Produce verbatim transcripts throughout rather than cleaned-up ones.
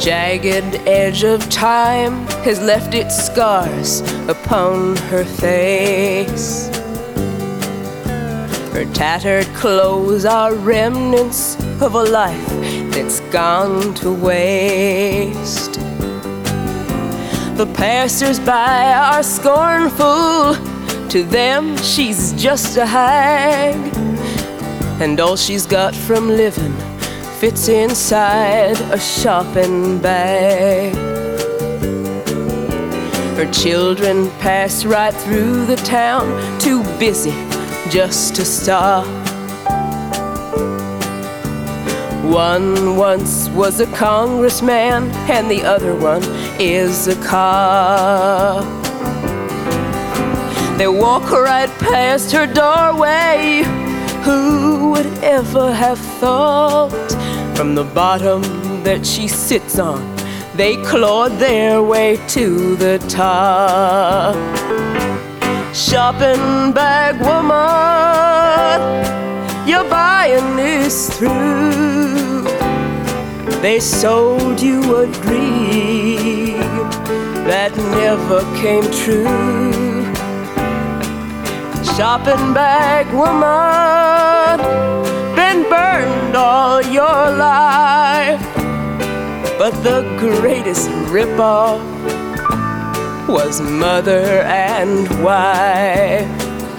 jagged edge of time has left its scars upon her face. Her tattered clothes are remnants of a life that's gone to waste. The passers-by are scornful. To them, she's just a hag, and all she's got from living fits inside a shopping bag. Her children pass right through the town, too busy just to stop. One once was a congressman, and the other one is a cop. They walk right past her doorway. Who would ever have thought? From the bottom that she sits on, they clawed their way to the top. Shopping bag woman, your buying is through. They sold you a dream that never came true. Shopping bag woman, been burned all your life, but the greatest ripoff was mother and wife.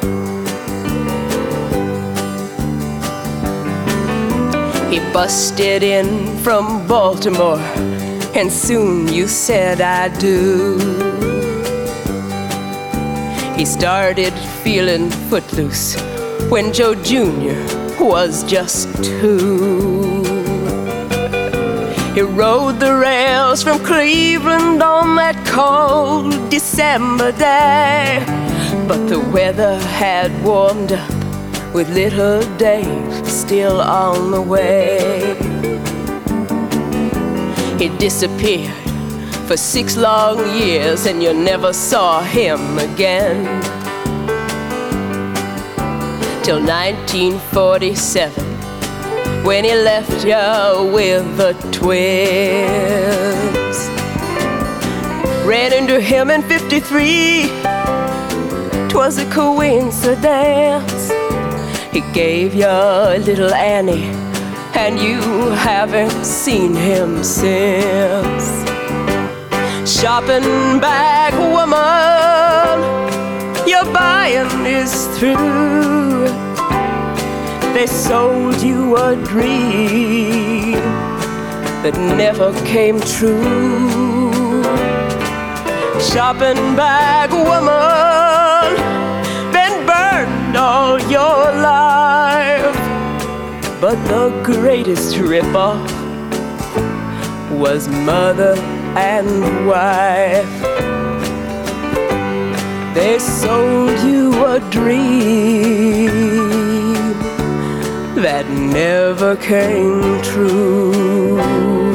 He busted in from Baltimore, and soon you said I do. He started feeling footloose when Joe Junior was just two. He rode the rails from Cleveland on that cold December day, but the weather had warmed up with little Dave still on the way. He disappeared for six long years, and you never saw him again. Till nineteen forty-seven, when he left you with the twins. Ran into him in fifty-three, 'twas a coincidence. He gave you little Annie, and you haven't seen him since. Shopping bag woman, your buying is through. They sold you a dream that never came true. Shopping bag woman, been burned all your life, but the greatest ripoff was mother and wife. They sold you a dream that never came true.